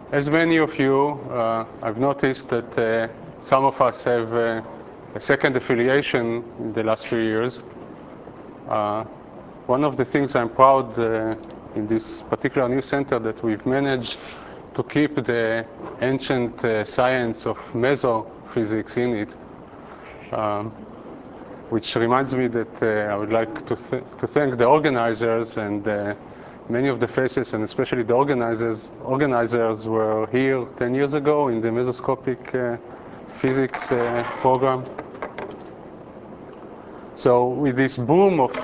As many of you, I've noticed that some of us have a second affiliation in the last few years. One of the things I'm proud in this particular new center that we've managed to keep the ancient science of mesophysics in it, which reminds me that I would like to thank the organizers, and many of the faces, and especially the organizers were here 10 years ago in the mesoscopic physics program. So with this boom of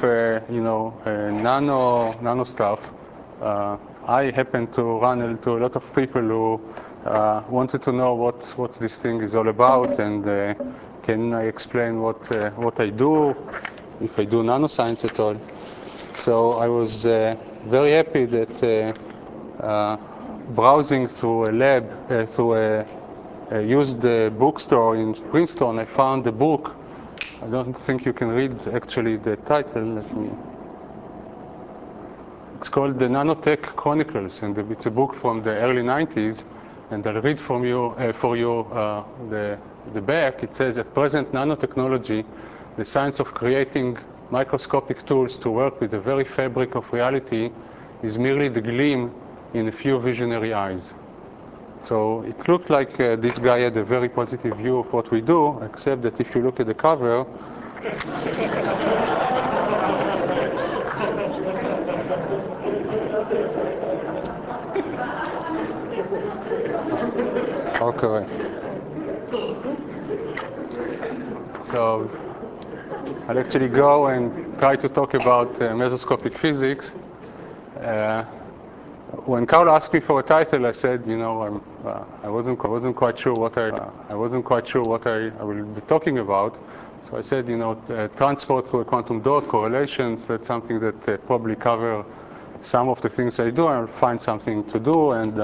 nano stuff, I happened to run into a lot of people who wanted to know what this thing is all about, and can I explain what I do, if I do nanoscience at all. So I was very happy that browsing through a lab, through a used bookstore in Princeton, I found a book. I don't think you can read actually the title. It's called the Nanotech Chronicles, and it's a book from the early 90s. And I'll read for you the back. It says, at present, nanotechnology, the science of creating microscopic tools to work with the very fabric of reality, is merely the gleam in a few visionary eyes. So it looked like this guy had a very positive view of what we do, except that if you look at the cover, okay. So I'll actually go and try to talk about mesoscopic physics. When Carl asked me for a title, I said, I wasn't quite sure what I will be talking about. So I said, transport through a quantum dot, correlations. That's something that probably cover some of the things I do. I'll find something to do, and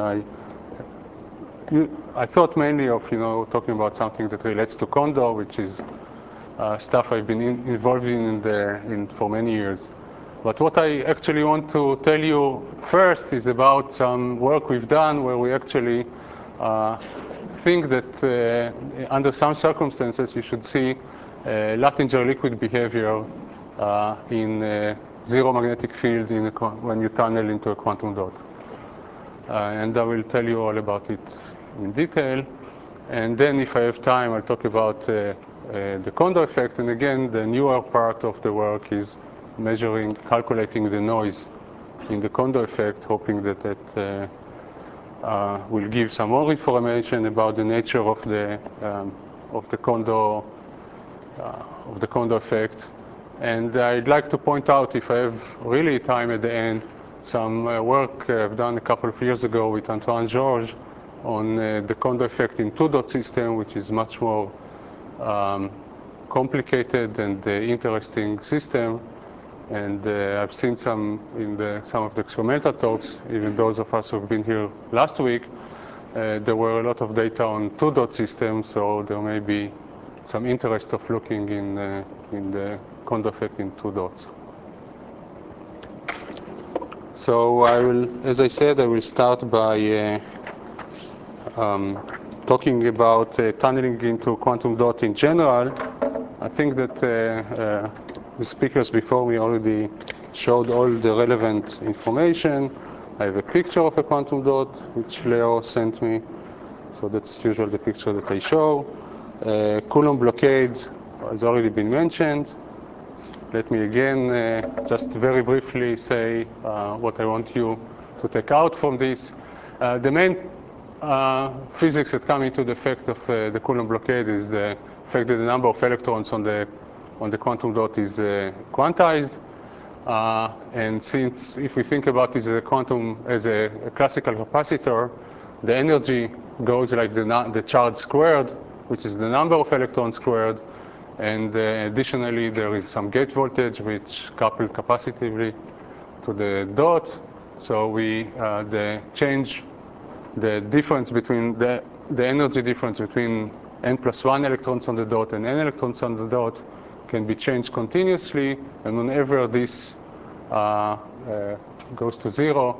I thought mainly of talking about something that relates to Condor, which is stuff I've been involved in for many years. But what I actually want to tell you first is about some work we've done where we actually think that under some circumstances you should see Luttinger liquid behavior in zero magnetic field when you tunnel into a quantum dot. And I will tell you all about it in detail. And then if I have time, I'll talk about the Condor effect. And again, the newer part of the work is calculating the noise in the Condor effect, hoping that will give some more information about the nature of the Condor effect. And I'd like to point out, if I have really time at the end, some work I've done a couple of years ago with Antoine Georges on the Condor effect in two-dot system, which is much more complicated and interesting system. And I've seen some in some of the experimental talks, even those of us who've been here last week. There were a lot of data on two-dot systems, so there may be some interest of looking in the Condor effect in two dots. So as I said, I will start by talking about tunneling into quantum dot in general. I think that the speakers before me already showed all the relevant information. I have a picture of a quantum dot, which Leo sent me. So that's usually the picture that I show. Coulomb blockade has already been mentioned. Let me again just very briefly say what I want you to take out from this. The main physics that come into the effect of the Coulomb blockade is the fact that the number of electrons on the quantum dot is quantized. And since if we think about this as a classical capacitor, the energy goes like the charge squared, which is the number of electrons squared. And additionally, there is some gate voltage which coupled capacitively to the dot. So the difference between the energy difference between n+1 electrons on the dot and n electrons on the dot can be changed continuously. And whenever this goes to zero,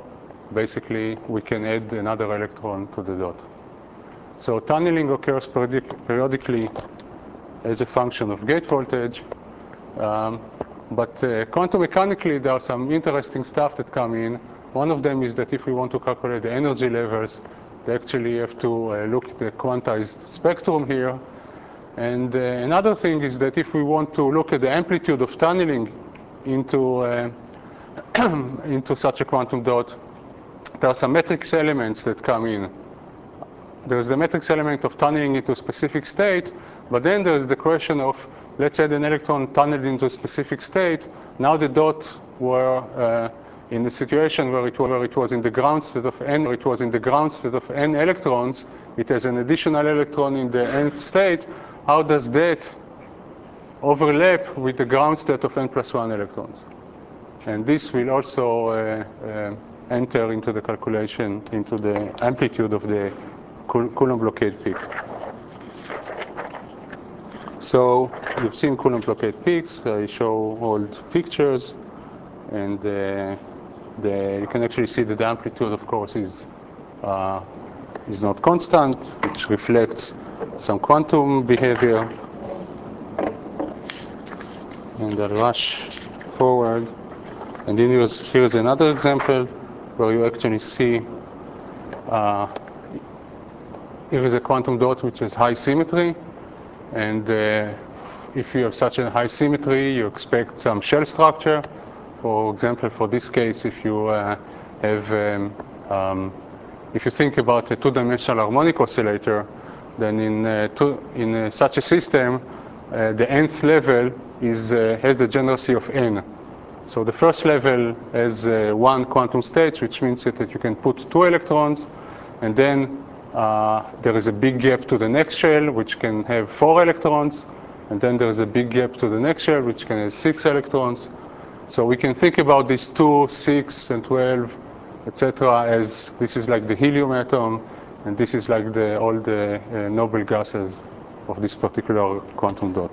basically we can add another electron to the dot. So tunneling occurs periodically as a function of gate voltage. But quantum mechanically, there are some interesting stuff that come in. One of them is that if we want to calculate the energy levels, we actually have to look at the quantized spectrum here. And another thing is that if we want to look at the amplitude of tunneling into, into such a quantum dot, there are some matrix elements that come in. There's the matrix element of tunneling into a specific state, but then there's the question of, let's say an electron tunneled into a specific state. Now the dot were in a situation where it was in the ground state of n, or it was in the ground state of n electrons. It has an additional electron in the nth state. How does that overlap with the ground state of n plus 1 electrons? And this will also enter into the calculation, into the amplitude of the Coulomb blockade peak. So you've seen Coulomb blockade peaks. I show old pictures, and you can actually see that the amplitude, of course, is not constant, which reflects some quantum behavior. And I'll rush forward. And then here's another example where you actually see here is a quantum dot which has high symmetry. And if you have such a high symmetry, you expect some shell structure. For example, for this case, if you if you think about a two-dimensional harmonic oscillator, then in such a system, the nth level has the generacy of n. So the first level has one quantum state, which means that you can put 2 electrons, and then there is a big gap to the next shell, which can have 4 electrons, and then there is a big gap to the next shell, which can have 6 electrons. So we can think about these 2, 6, and 12, etc., as this is like the helium atom, and this is like all the noble gases of this particular quantum dot.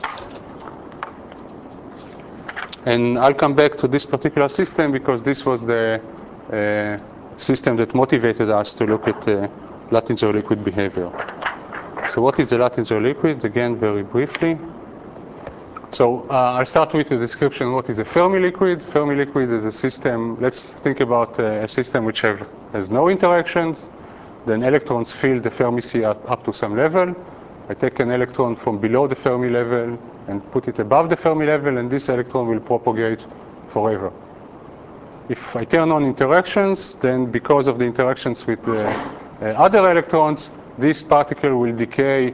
And I'll come back to this particular system because this was the system that motivated us to look at Luttinger liquid behavior. So what is a Luttinger liquid? Again, very briefly. So I'll start with the description of what is a Fermi liquid. Fermi liquid is a system, let's think about a system which has no interactions. Then electrons fill the Fermi sea up to some level. I take an electron from below the Fermi level and put it above the Fermi level, and this electron will propagate forever. If I turn on interactions, then because of the interactions with the other electrons, this particle will decay,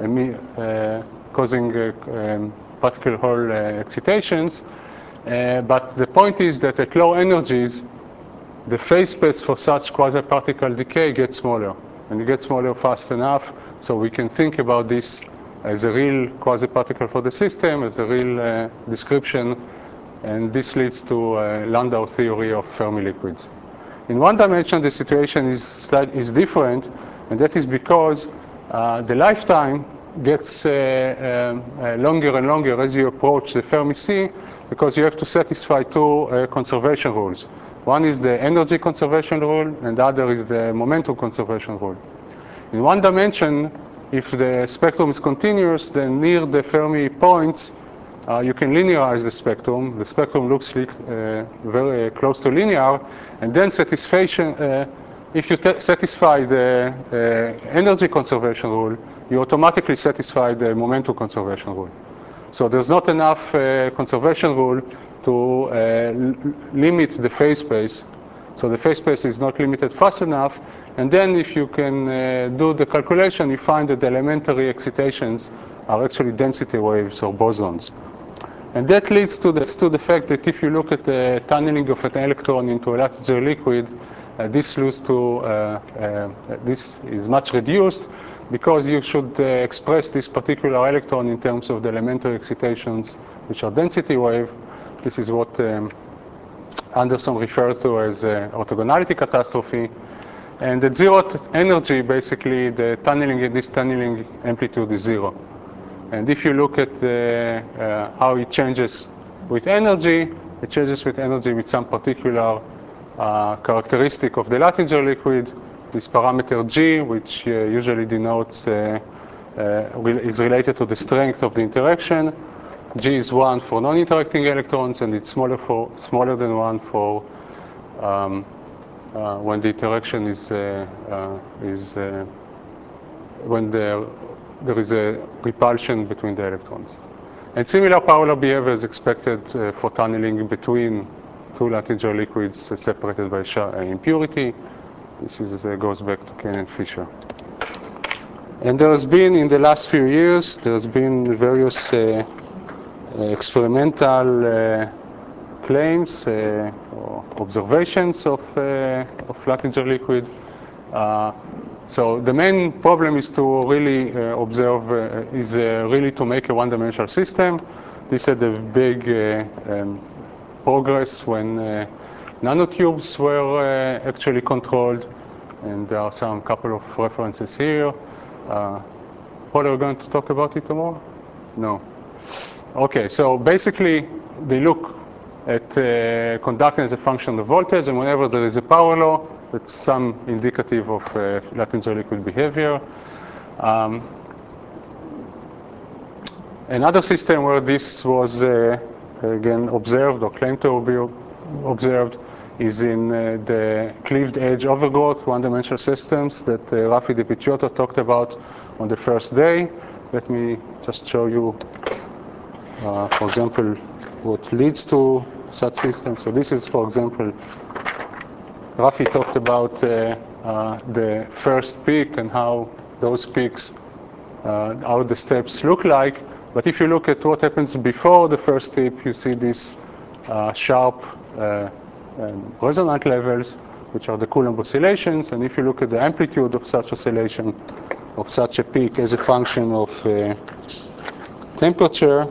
causing particle Hall excitations. But the point is that at low energies, the phase space for such quasi-particle decay gets smaller. And it gets smaller fast enough, so we can think about this as a real quasi-particle for the system, as a real description. And this leads to Landau theory of Fermi liquids. In one dimension, the situation is different, and that is because the lifetime gets longer and longer as you approach the Fermi sea, because you have to satisfy 2 conservation rules. One is the energy conservation rule, and the other is the momentum conservation rule. In one dimension, if the spectrum is continuous, then near the Fermi points, you can linearize the spectrum. The spectrum looks very close to linear, and then satisfaction, if you satisfy the energy conservation rule, you automatically satisfy the momentum conservation rule. So there's not enough conservation rule to limit the phase space. So the phase space is not limited fast enough. And then if you can do the calculation, you find that the elementary excitations are actually density waves or bosons. And that leads to the fact that if you look at the tunneling of an electron into a Luttinger liquid, this is much reduced, because you should express this particular electron in terms of the elementary excitations, which are density wave. This is what Anderson referred to as orthogonality catastrophe. And at 0 energy, basically, the tunneling in this tunneling amplitude is 0. And if you look at how it changes with energy, it changes with energy with some particular characteristic of the Latinger liquid, this parameter G, which usually denotes, is related to the strength of the interaction. G is 1 for non-interacting electrons, and it's smaller than 1 for when the interaction when there is a repulsion between the electrons. And similar power law behavior is expected for tunneling between two Latinger liquids separated by impurity. This goes back to Kane and Fisher. And there has been, in the last few years, there has been various experimental claims or observations of Latinger liquid. So the main problem is to really observe, really to make a one-dimensional system. This had a big progress when nanotubes were actually controlled, and there are couple of references here. Paul, are we going to talk about it tomorrow? No. Okay, so basically they look at conductance as a function of voltage, and whenever there is a power law, that's some indicative of Latinger liquid behavior. Another system where this was again observed or claimed to be observed is in the cleaved edge overgrowth one-dimensional systems that Rafi De Picciotto talked about on the first day. Let me just show you, for example, what leads to such systems. So this is, for example, Rafi talked about the first peak and how those peaks, how the steps look like. But if you look at what happens before the first step, you see these sharp resonant levels, which are the Coulomb oscillations. And if you look at the amplitude of such oscillation, of such a peak as a function of temperature,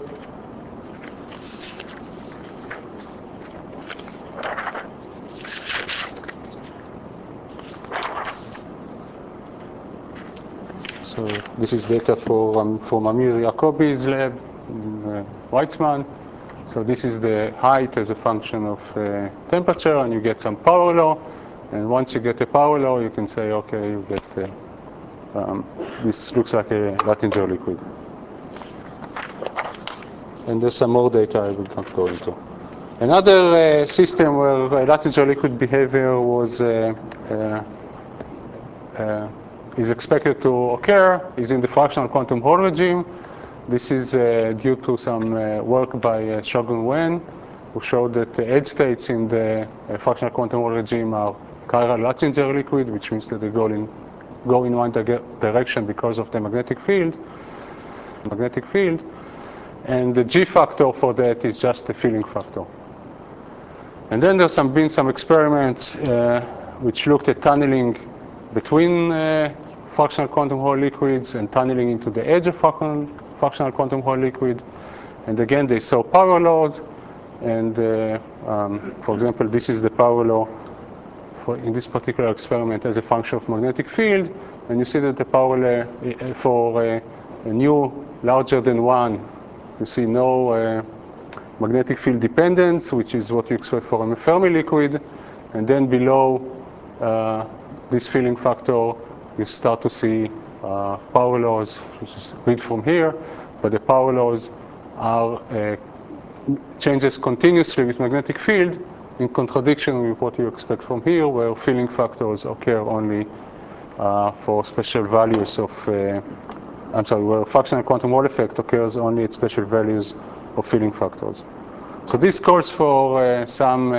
so this is data from Amir Yacobi's lab in Weizmann. So this is the height as a function of temperature, and you get some power law. And once you get a power law, you can say, okay, you get this looks like a Latinger liquid. And there's some more data I will not go into. Another system where Latinger liquid behavior was is expected to occur is in the fractional quantum Hall regime. This is due to some work by Shogun Wen, who showed that the edge states in the fractional quantum Hall regime are chiral Latinger liquid, which means that they go in one direction because of the magnetic field. And the G factor for that is just the filling factor. And then there's been some experiments which looked at tunneling between fractional quantum Hall liquids and tunneling into the edge of fractional quantum Hall liquid. And again, they saw power laws. And for example, this is the power law in this particular experiment as a function of magnetic field. And you see that the power law for a nu larger than 1, you see no magnetic field dependence, which is what you expect for a Fermi liquid. And then below this filling factor, you start to see power laws, which is read from here, but the power laws are changes continuously with magnetic field in contradiction with what you expect from here, where filling factors occur only for special values of, where fractional quantum Hall effect occurs only at special values of filling factors. So this calls for some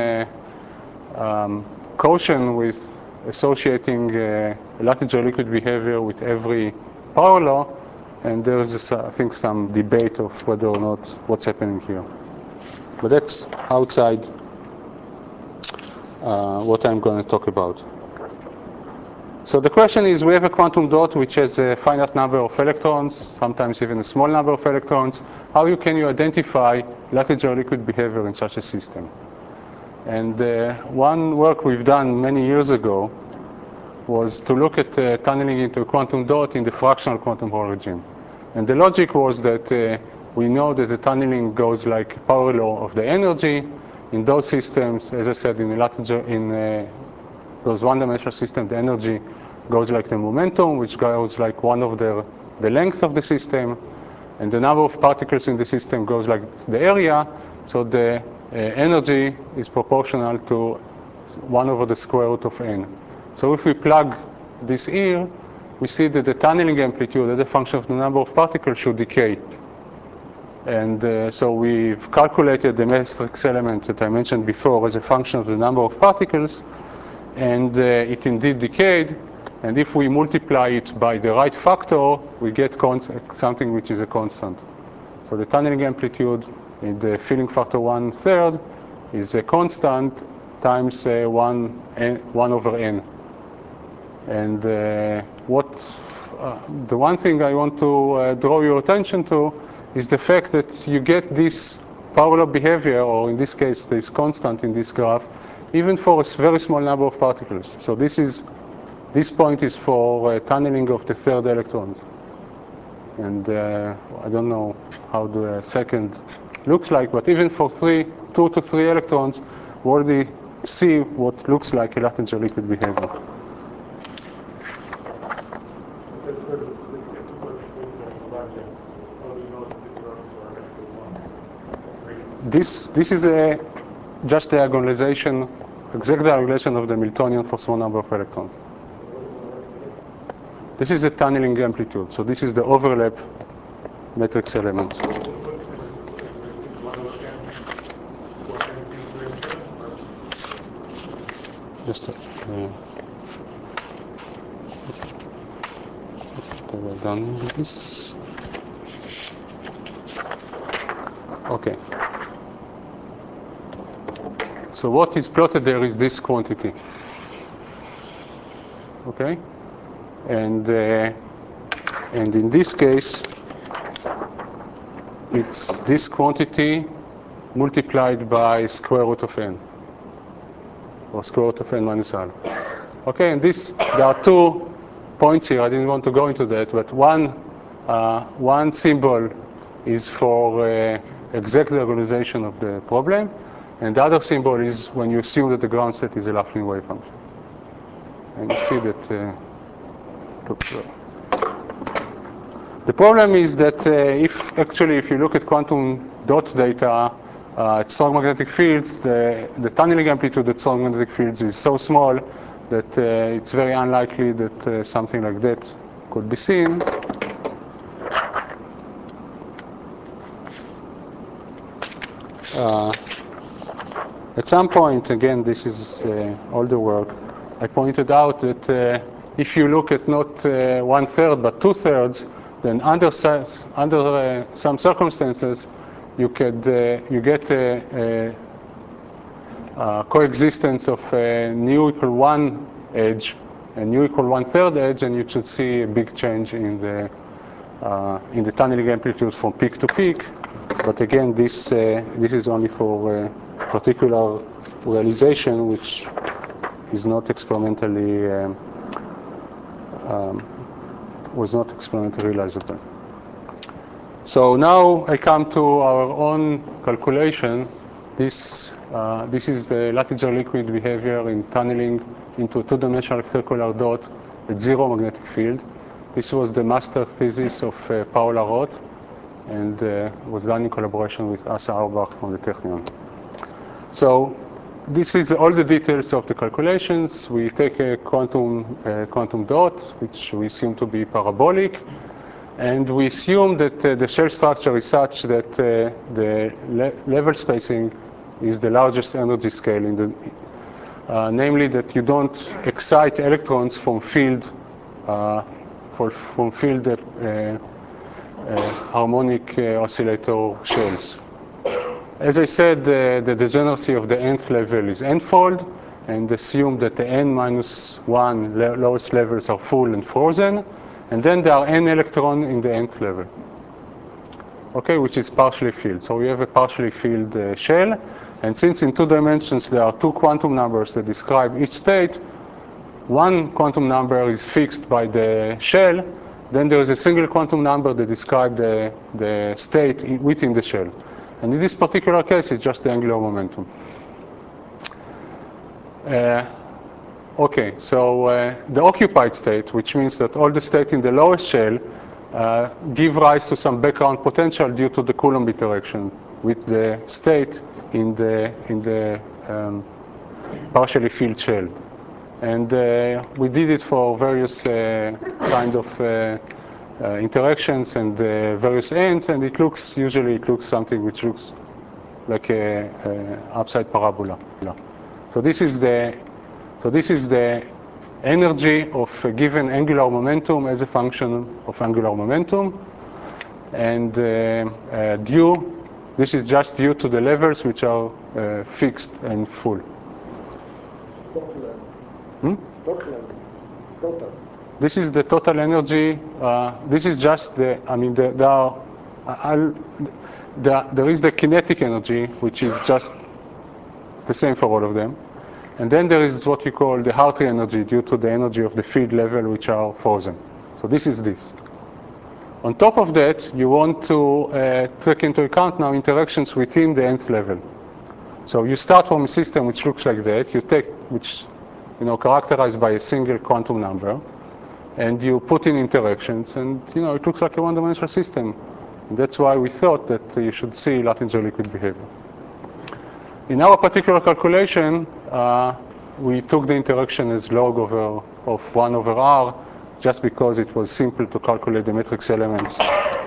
caution with associating Latinger liquid behavior with every power law, and there is, I think, some debate of whether or not what's happening here. But that's outside what I'm going to talk about. So the question is, we have a quantum dot which has a finite number of electrons, sometimes even a small number of electrons. How can you identify Latinger liquid behavior in such a system? And one work we've done many years ago was to look at tunneling into a quantum dot in the fractional quantum Hall regime. And the logic was that we know that the tunneling goes like power law of the energy, In those systems, as I said, in those one-dimensional systems, the energy goes like the momentum, which goes like one of the length of the system, and the number of particles in the system goes like the area, so the energy is proportional to 1 over the square root of n. So if we plug this here, we see that the tunneling amplitude as a function of the number of particles should decay. And so we've calculated the matrix element that I mentioned before as a function of the number of particles, and it indeed decayed. And if we multiply it by the right factor, we get something which is a constant. So the tunneling amplitude in the filling factor 1/3 is a constant times 1 over n. And the one thing I want to draw your attention to is the fact that you get this parallel behavior, or in this case, this constant in this graph, even for a very small number of particles. So this point is for tunneling of the third electrons. And I don't know how the second looks like, but even for 2 to 3 electrons, we already see what looks like a Luttinger liquid behavior. This is just the diagonalization, exact diagonalization of the Miltonian for small number of electrons. This is the tunneling amplitude. So this is the overlap matrix element. Just we're done with this. Okay. So what is plotted there is this quantity. Okay. And in this case, it's this quantity multiplied by square root of n, or square root of n minus alpha. Okay, and there are 2 points here. I didn't want to go into that, but one symbol is for exact diagonalization of the problem, and the other symbol is when you assume that the ground state is a Laughlin wave function. And you see that. The problem is that if you look at quantum dot data at strong magnetic fields, the tunneling amplitude at strong magnetic fields is so small that it's very unlikely that something like that could be seen. At some point, again, this is older work, I pointed out that if you look at not 1/3 but 2/3, then under some circumstances, you get a coexistence of nu equal 1 edge and nu equal 1/3 edge, and you should see a big change in the tunneling amplitude from peak to peak. But again, this is only for particular realization, which is not experimentally was not experimentally realizable. So now I come to our own calculation. This is the Luttinger liquid behavior in tunneling into a 2-dimensional circular dot at 0 magnetic field. This was the master thesis of Paula Roth, and was done in collaboration with Asa Auerbach from the Technion. So this is all the details of the calculations. We take a quantum dot, which we assume to be parabolic, and we assume that the shell structure is such that the level spacing is the largest energy scale in the, namely that you don't excite electrons from field harmonic oscillator shells. As I said, the degeneracy of the nth level is n-fold, and assume that the n-1 lowest levels are full and frozen, and then there are n electrons in the nth level, okay, which is partially filled. So we have a partially filled shell, and since in 2 dimensions there are 2 quantum numbers that describe each state, one quantum number is fixed by the shell, then there is a single quantum number that describes the state within the shell. And in this particular case, it's just the angular momentum. Okay, so the occupied state, which means that all the state in the lowest shell give rise to some background potential due to the Coulomb interaction with the state in the partially filled shell. And we did it for various kind of interactions and various ends, and usually it looks something which looks like a upside parabola. So this is the energy of a given angular momentum as a function of angular momentum, and this is just due to the levels which are fixed and full. Total. This is the total energy. This is just there is the kinetic energy, which is just the same for all of them. And then there is what we call the Hartree energy due to the energy of the field level, which are frozen. So this is this. On top of that, you want to take into account now interactions within the nth level. So you start from a system which looks like that. You take, which characterized by a single quantum number, and you put in interactions, and it looks like a one-dimensional system. And that's why we thought that you should see Luttinger liquid behavior. In our particular calculation, we took the interaction as log of 1 over r, just because it was simple to calculate the matrix elements.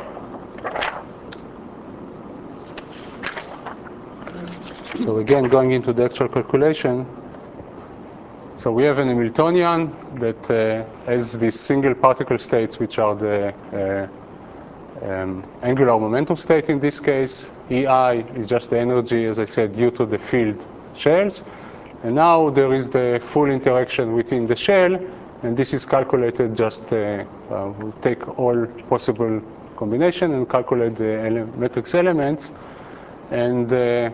So again, going into the actual calculation, so we have an Hamiltonian that has these single particle states, which are the angular momentum state in this case. EI is just the energy, as I said, due to the field shells. And now there is the full interaction within the shell, and this is calculated just, we take all possible combination and calculate the matrix elements. And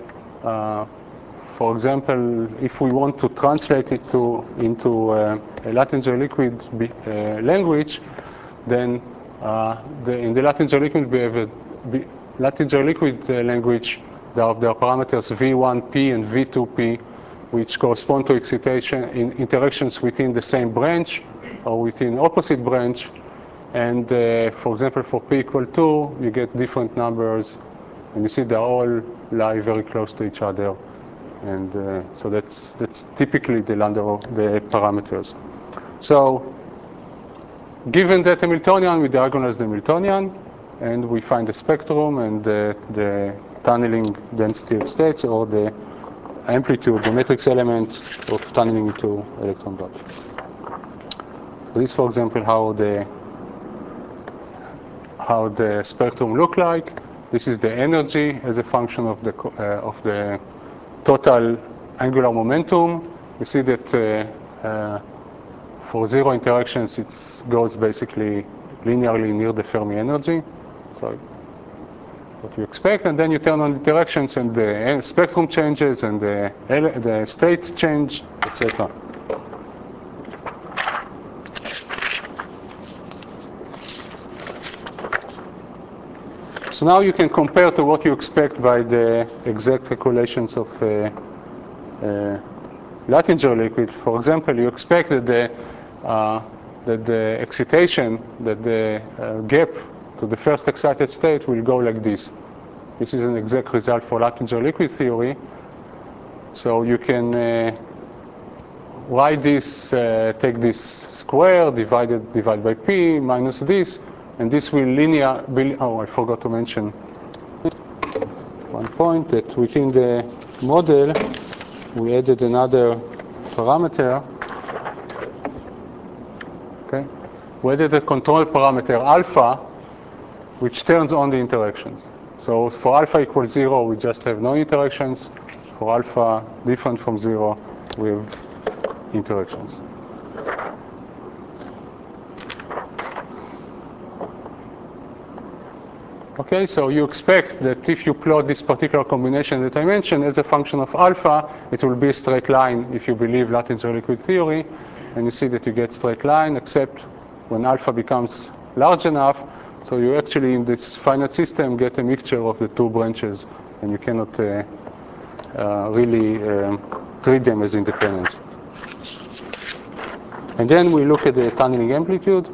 for example, if we want to translate it into a Luttinger liquid language, then in the Luttinger liquid we have a Luttinger liquid language. There are parameters V1p and V2p, which correspond to excitation in interactions within the same branch or within opposite branch. And for example, for p equal 2, you get different numbers, and you see they all lie very close to each other. And so that's typically the parameters. So given that Hamiltonian, we diagonalize the Hamiltonian, and we find the spectrum and the tunneling density of states, or the amplitude, the matrix element of tunneling into electron dot. So this, for example, how the spectrum look like. This is the energy as a function of the total angular momentum. You see that for zero interactions, it goes basically linearly near the Fermi energy. So what you expect, and then you turn on interactions, and the spectrum changes, and the state change, etc. So now you can compare to what you expect by the exact calculations of Luttinger liquid. For example, you expect that the excitation, that the gap to the first excited state will go like this. This is an exact result for Luttinger liquid theory. So you can write this, take this square, divide by p, minus this, and this will I forgot to mention one point, that within the model we added another parameter. Okay, we added a control parameter alpha, which turns on the interactions. So for alpha equals 0, we just have no interactions. For alpha different from 0, we have interactions. Okay, so you expect that if you plot this particular combination that I mentioned as a function of alpha, it will be a straight line if you believe Luttinger liquid theory. And you see that you get straight line, except when alpha becomes large enough. So you actually, in this finite system, get a mixture of the two branches, and you cannot really treat them as independent. And then we look at the tunneling amplitude.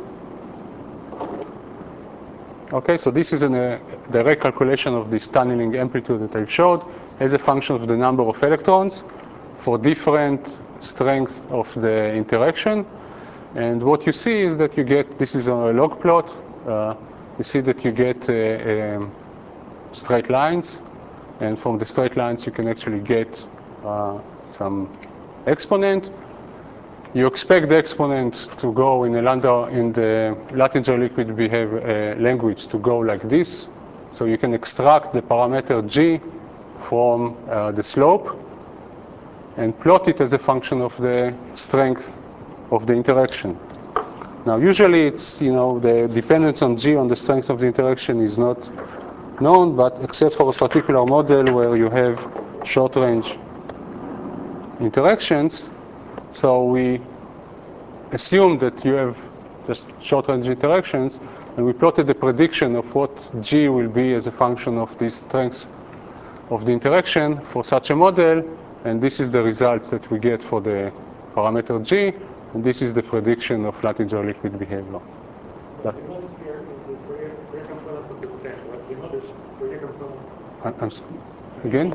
Okay, so this is a direct calculation of this tunneling amplitude that I've showed as a function of the number of electrons for different strength of the interaction. And what you see is that you get, this is a log plot, you see that you get straight lines, and from the straight lines you can actually get some exponent. You expect the exponent to go in the Latinger liquid behavior language to go like this. So you can extract the parameter g from the slope and plot it as a function of the strength of the interaction. Now, usually it's, the dependence on g on the strength of the interaction is not known, but except for a particular model where you have short-range interactions. So we assume that you have just short-range interactions, and we plotted the prediction of what g will be as a function of this strength of the interaction for such a model, and this is the results that we get for the parameter g, and this is the prediction of Latinger liquid behavior. But the node here is the Fourier component of the potential. Right? The node is Fourier component. Again?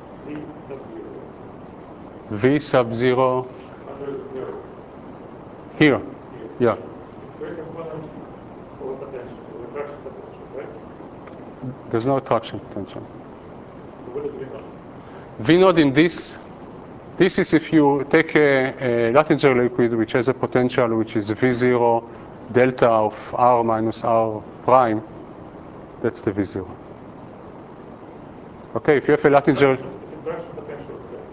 V sub 0. V sub 0. Under 0. Here. Yeah. Fourier component for potential, for attraction potential, right? There's no attraction potential. So what is V node? V node in this is if you take a Latinger liquid which has a potential which is V0 delta of R minus R prime, that's the V0. Okay, if you have a Latinger... It's interaction potential, right?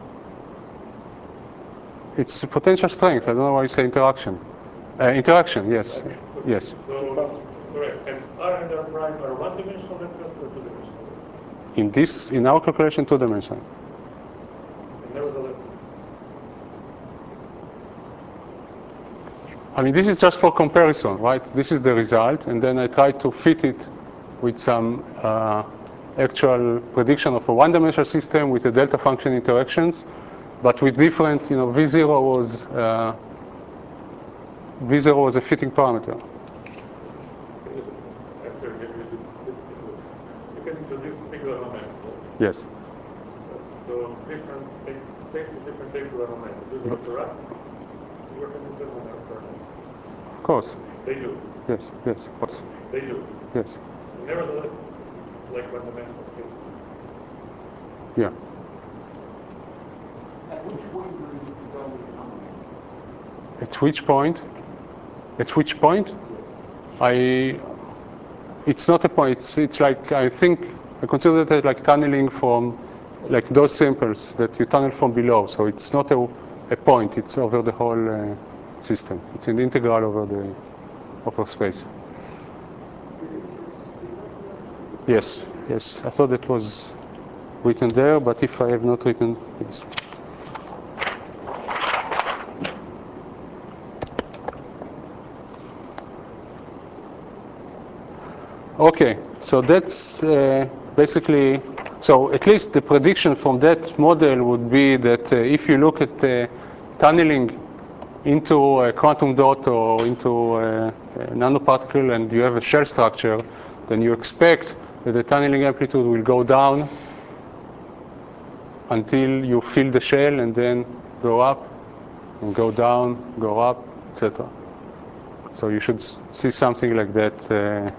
It's potential strength. I don't know why you say interaction. Interaction, yes. Okay. Yes. So, correct. And R and R prime are one-dimensional vectors or two-dimensional? In our calculation, two-dimensional. And nevertheless, I mean, this is just for comparison, right? This is the result, and then I try to fit it with some actual prediction of a one-dimensional system with the delta function interactions, but with different, V0 was a fitting parameter. after you can introduce singular momentum. Yes. So different things, states with different angular momentum. Do they interact? You work in the Of course. They do. Yes, yes, of course. They do. Yes. Nevertheless, like one-dimensional case. Yeah. At which point do you go with numbers? At which point? At which point? It's not a point. It's like, I consider that like tunneling from, like those samples that you tunnel from below. So it's not a point. It's over the whole system. It's an integral over space. Yes, yes. I thought that was written there, but if I have not written, yes. Okay, so that's basically, so at least the prediction from that model would be that if you look at tunneling into a quantum dot or into a nanoparticle and you have a shell structure, then you expect that the tunneling amplitude will go down until you fill the shell and then go up and go down, go up, etc. So you should see something like that.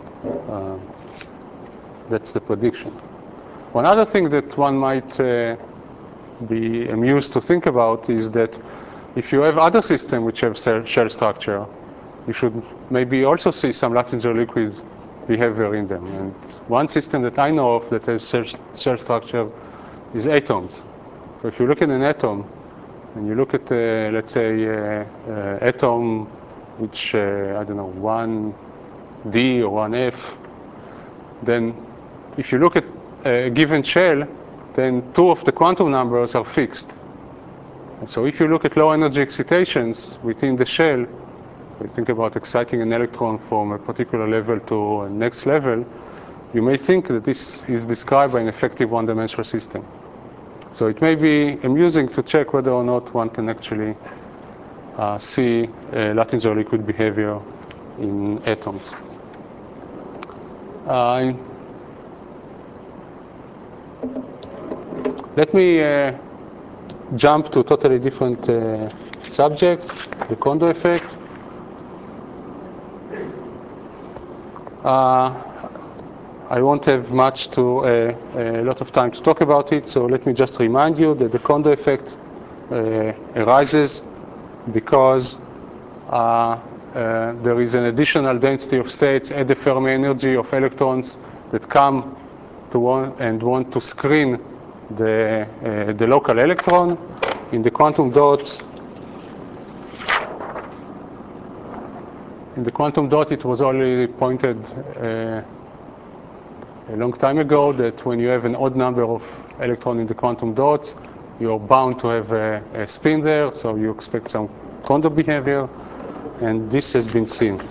That's the prediction. One other thing that one might be amused to think about is that if you have other systems which have shell structure, you should maybe also see some Latinger liquid behavior in them. And one system that I know of that has shell structure is atoms. So if you look at an atom, and you look at, let's say, atom which, I don't know, 1D or 1F, then if you look at a given shell, then two of the quantum numbers are fixed. And so if you look at low energy excitations within the shell, you think about exciting an electron from a particular level to a next level, you may think that this is described by an effective one-dimensional system. So it may be amusing to check whether or not one can actually see Luttinger liquid behavior in atoms. Let me jump to a totally different subject, the Kondo effect. I won't have a lot of time to talk about it, so let me just remind you that the Kondo effect arises because there is an additional density of states at the Fermi energy of electrons that come to want to screen the local electron. In the quantum dots, it was already pointed a long time ago that when you have an odd number of electrons in the quantum dots, you're bound to have a spin there, so you expect some Kondo behavior, and this has been seen.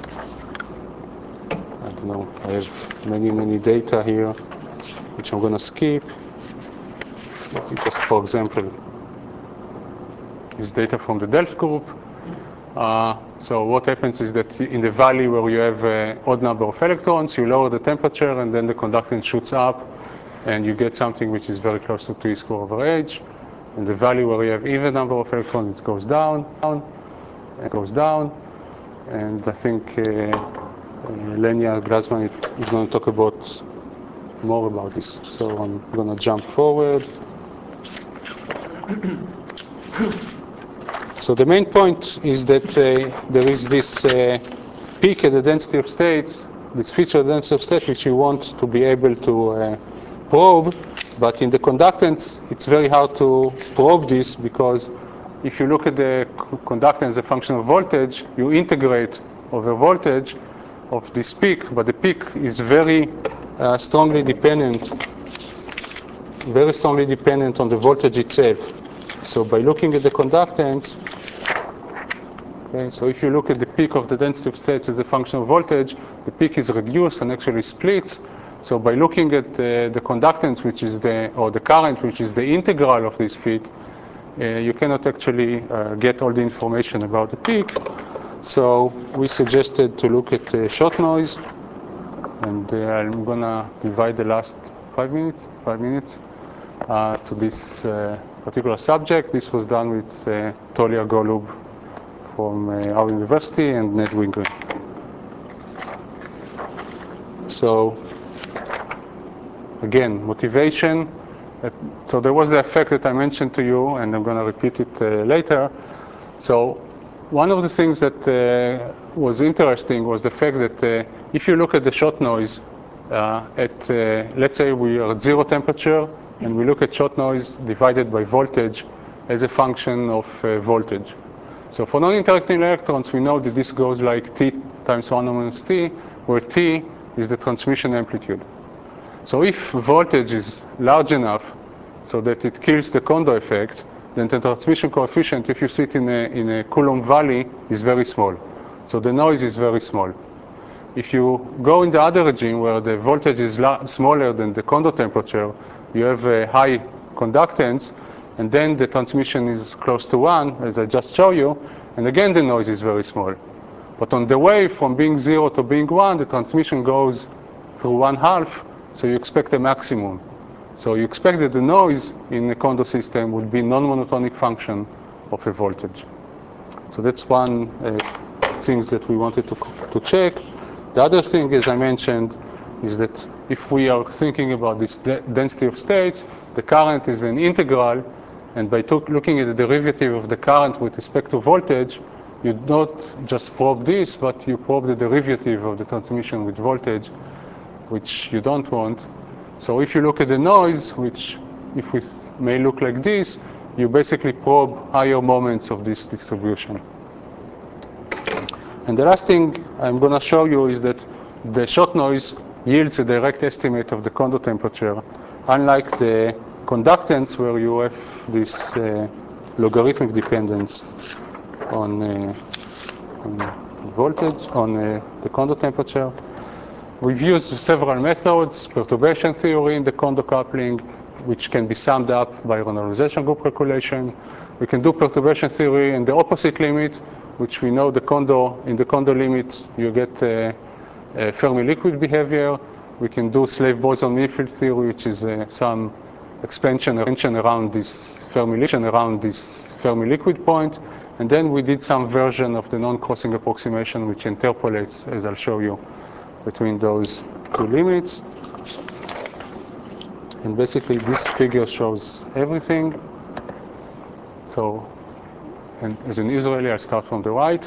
I don't know, I have many data here, which I'm going to skip. Just for example, this data from the Delft group. So what happens is that in the valley where you have an odd number of electrons, you lower the temperature and then the conductance shoots up and you get something which is very close to T square over H. In the valley where you have even number of electrons, it goes down, and goes down. And I think Lenya Glasman is going to talk more about this. So I'm going to jump forward. So the main point is that there is this peak at the density of states, this feature density of states, which you want to be able to probe. But in the conductance, it's very hard to probe this because if you look at the conductance as a function of voltage, you integrate over voltage of this peak, but the peak is very strongly dependent on the voltage itself. So by looking at the conductance, okay, so if you look at the peak of the density of states as a function of voltage, the peak is reduced and actually splits. So by looking at the conductance, or the current, which is the integral of this peak, you cannot actually get all the information about the peak. So we suggested to look at shot noise, and I'm gonna divide the last 5 minutes to this particular subject. This was done with Tolia Golub from our university and Ned Wingren. So again, motivation. So there was the effect that I mentioned to you, and I'm going to repeat it later. So one of the things that was interesting was the fact that if you look at the shot noise let's say we are at 0 temperature, and we look at shot noise divided by voltage as a function of voltage. So for non-interacting electrons, we know that this goes like T times 1 minus T, where T is the transmission amplitude. So if voltage is large enough so that it kills the Kondo effect, then the transmission coefficient, if you sit in a Coulomb valley, is very small. So the noise is very small. If you go in the other regime where the voltage is smaller than the Kondo temperature, you have a high conductance, and then the transmission is close to 1, as I just showed you, and again the noise is very small. But on the way from being 0 to being 1, the transmission goes through 1/2, so you expect a maximum. So you expect that the noise in a Kondo system would be non-monotonic function of a voltage. So that's one thing that we wanted to check. The other thing, as I mentioned, is that if we are thinking about this density of states, the current is an integral, and by looking at the derivative of the current with respect to voltage, you don't just probe this, but you probe the derivative of the transmission with voltage, which you don't want. So if you look at the noise, which if we may look like this, you basically probe higher moments of this distribution. And the last thing I'm going to show you is that the shot noise yields a direct estimate of the Kondo temperature, unlike the conductance where you have this logarithmic dependence on voltage, on the Kondo temperature. We've used several methods, perturbation theory in the Kondo coupling, which can be summed up by renormalization group calculation. We can do perturbation theory in the opposite limit, which we know in the Kondo limit you get Fermi liquid behavior. We can do slave boson Mill field theory, which is some expansion around this Fermi liquid point. And then we did some version of the non-crossing approximation, which interpolates, as I'll show you, between those two limits. And basically, this figure shows everything. So, and as an Israeli, I'll start from the right.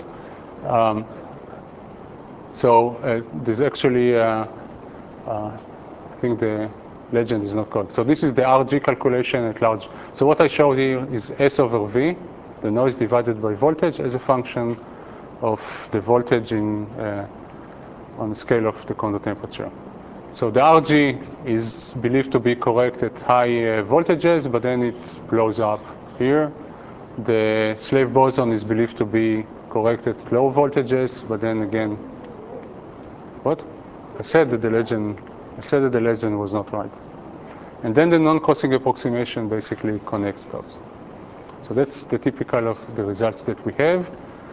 There's actually, I think the legend is not called. So this is the RG calculation at large. So what I showed here is S over V, the noise divided by voltage as a function of the voltage on the scale of the Kondo temperature. So the RG is believed to be correct at high voltages, but then it blows up here. The slave boson is believed to be correct at low voltages, but then again, what? I said that the legend was not right. And then the non-crossing approximation basically connects those. So that's the typical of the results that we have.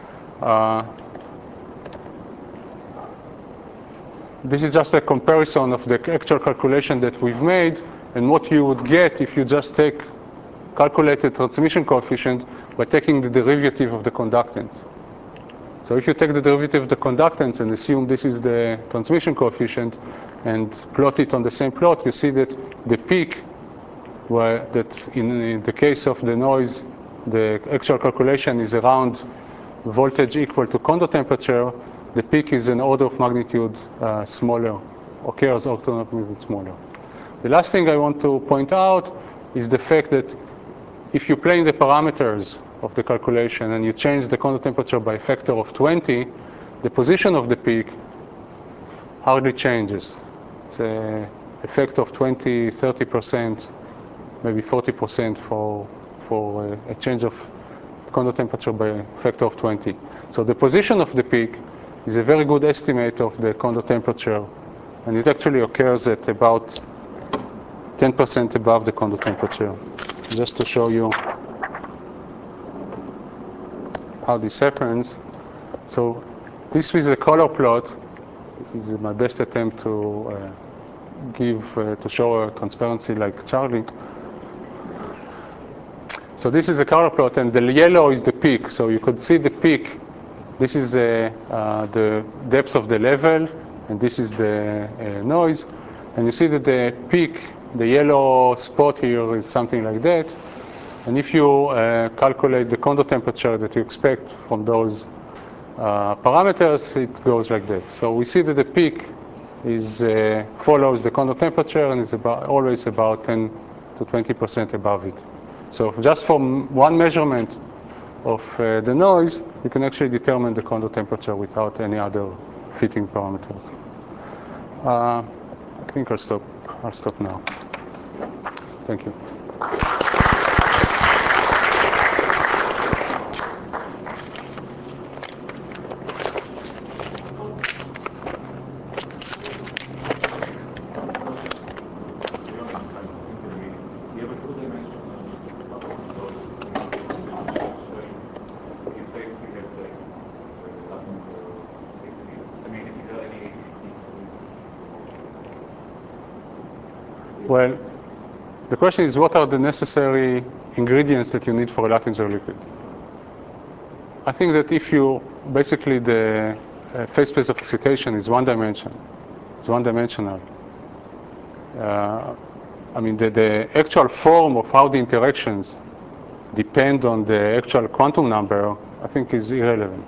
This is just a comparison of the actual calculation that we've made and what you would get if you just calculate the transmission coefficient by taking the derivative of the conductance. So if you take the derivative of the conductance and assume this is the transmission coefficient and plot it on the same plot, you see that the peak, that in the case of the noise, the actual calculation is around voltage equal to Kondo temperature. The peak is an order of magnitude smaller, occurs order of magnitude smaller. The last thing I want to point out is the fact that if you play in the parameters of the calculation and you change the Kondo temperature by a factor of 20, the position of the peak hardly changes. It's a effect of 20, 30%, maybe 40% for a change of Kondo temperature by a factor of 20. So the position of the peak is a very good estimate of the Kondo temperature, and it actually occurs at about 10% above the Kondo temperature. Just to show you how this happens. So this is a color plot. This is my best attempt to to show a transparency like Charlie. So this is a color plot, and the yellow is the peak. So you could see the peak. This is the depth of the level, and this is the noise. And you see that the peak, the yellow spot here, is something like that. And if you calculate the Kondo temperature that you expect from those parameters, it goes like that. So we see that the peak follows the Kondo temperature and is always about 10 to 20% above it. So just from one measurement of the noise, you can actually determine the Kondo temperature without any other fitting parameters. I think I'll stop now. Thank you. Well, the question is, what are the necessary ingredients that you need for a Luttinger liquid? I think that if you, basically the phase space of excitation is one-dimensional. It's one-dimensional. I mean, the actual form of how the interactions depend on the actual quantum number, I think is irrelevant.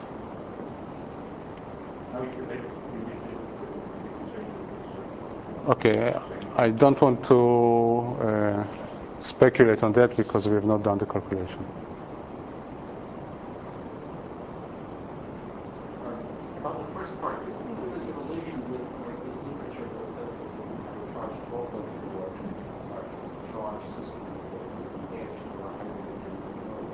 Okay, I don't want to speculate on that because we have not done the calculation. About the first part, do you think there is a relation with this literature that says that the charge voltage for a charge system will be actually more highly than noise?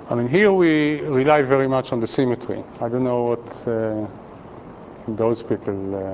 I mean, here we rely very much on the symmetry. I don't know what those people,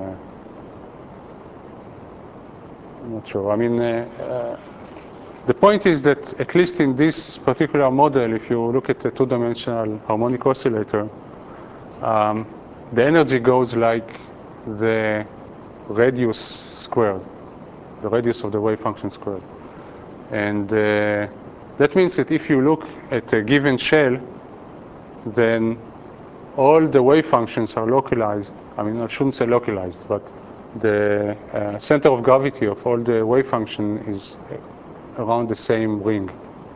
I'm not sure. I mean, the point is that at least in this particular model, if you look at the two-dimensional harmonic oscillator, the energy goes like the radius squared, the radius of the wave function squared. And that means that if you look at a given shell, then all the wave functions are localized. I mean, I shouldn't say localized, but the center of gravity of all the wave function is around the same ring.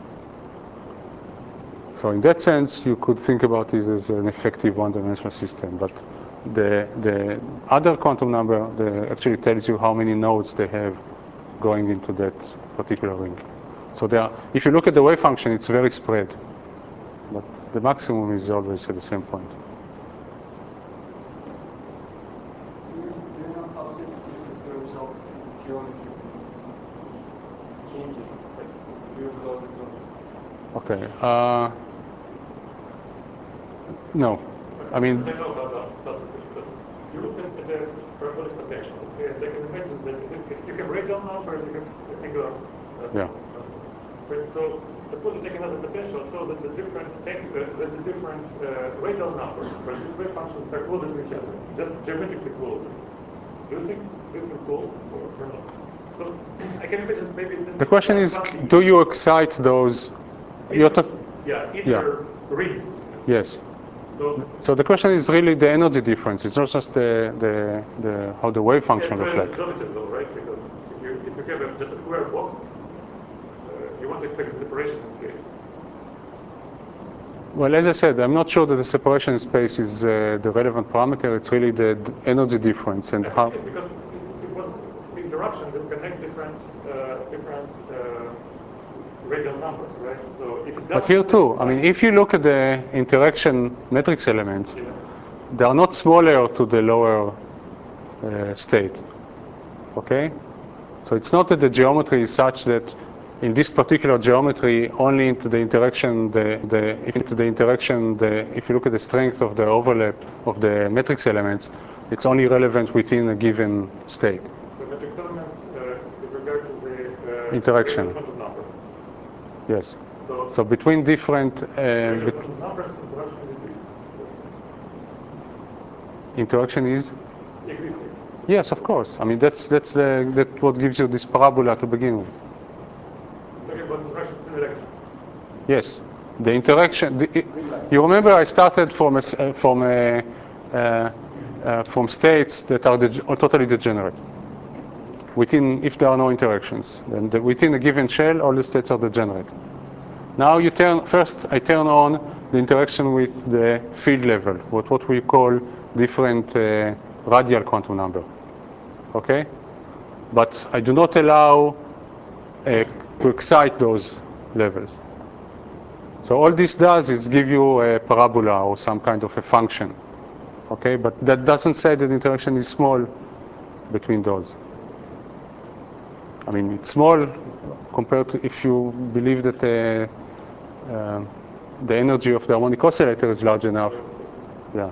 So in that sense, you could think about it as an effective one-dimensional system. But the other quantum number actually tells you how many nodes they have going into that particular ring. So if you look at the wave function, it's very spread. But the maximum is always at the same point. Do you know how sensitive is the result of geometry changing? Like, your globe is not. Okay. No. I mean, I know about that. You look at the parabolic potential, okay, and I can imagine that you have radial number, you have angular. yeah. Right, so suppose you take another potential so that the different radial numbers for these wave functions are closer to each other, just geometrically closer. Do you think this is cool or not? So I can imagine maybe it's The question is, do you excite those? Either rings. Yes. So the question is really the energy difference. It's not just how the wave function looks like. Though, right? Because if you have just a square box, you want to expect the separation in space. Well, as I said, I'm not sure that the separation in space is the relevant parameter. It's really the energy difference and how. Because it was interaction that connect different radial numbers, right? So if it but here too, I mean, if you look at the interaction matrix elements, they are not smaller to the lower state. Okay, so it's not that the geometry is such that in this particular geometry, only into the interaction, if you look at the strength of the overlap of the matrix elements, it's only relevant within a given state. The matrix elements with regard to the interaction. Number. Yes. So between different numbers, interaction is existing. Yes, of course. I mean that's what gives you this parabola to begin with. Yes, the interaction. You remember I started from states that are totally degenerate. If there are no interactions, then within a given shell, all the states are degenerate. Now I turn on the interaction with the field level, what we call different radial quantum number. Okay, but I do not allow to excite those levels. So all this does is give you a parabola or some kind of a function. Okay, but that doesn't say that the interaction is small between those. I mean, it's small compared to if you believe that the energy of the harmonic oscillator is large enough. Yeah.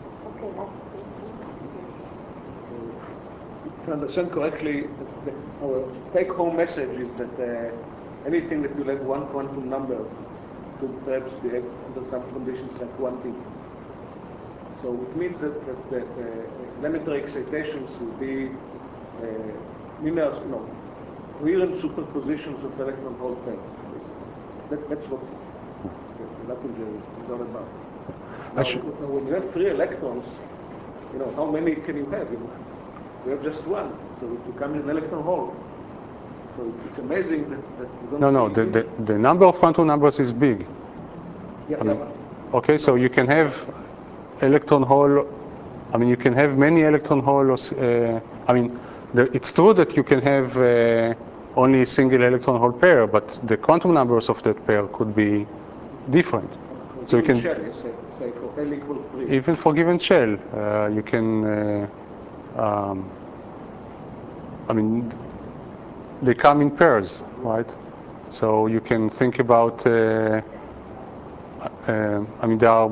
If I understand correctly, our take-home message is that anything that will have one quantum number should perhaps behave under some conditions like 1D. So it means that the elementary excitations will be linear, coherent superpositions of electron-hole pairs. That's what the Luttinger is all about. Now, when you have 3 electrons, how many can you have? You have just one, so it becomes an electron hole. So it's amazing that you don't see the number of quantum numbers is big. Okay, so you can have electron hole. I mean, you can have many electron holes. It's true that you can have only a single electron hole pair, but the quantum numbers of that pair could be different. So you can say for L equal 3. Even for given shell, you can. They come in pairs, right? So you can think about. I mean, there are,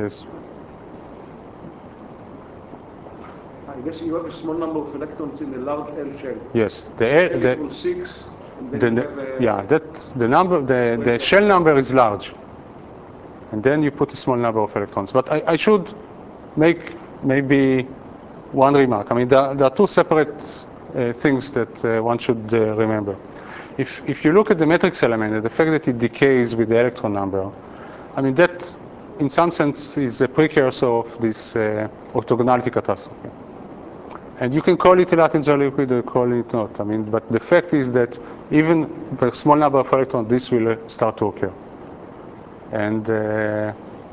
I guess you have a small number of electrons in a large L shell. yes, L equals 6, and then you have a... yeah, the shell number is large. And then you put a small number of electrons. But I should make maybe one remark. I mean, there are two separate things that one should remember. If you look at the matrix element, and the fact that it decays with the electron number, I mean, that in some sense is a precursor of this orthogonality catastrophe. And you can call it a Latin-Zer liquid or call it not. I mean, but the fact is that even for a small number of electrons, this will start to occur. And the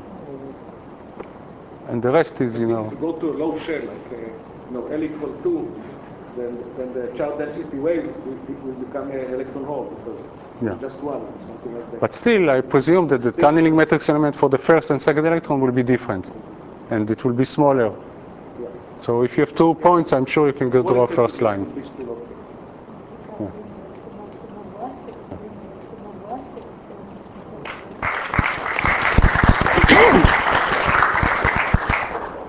rest is, you know. If you go to a low shell, like L equal 2, then the charge density wave will become an electron hole because just one or something like that. But still, I presume that the tunneling matrix element for the first and second electron will be different, and it will be smaller. Yeah. So if you have 2 points, I'm sure you can go draw a first line. Yeah.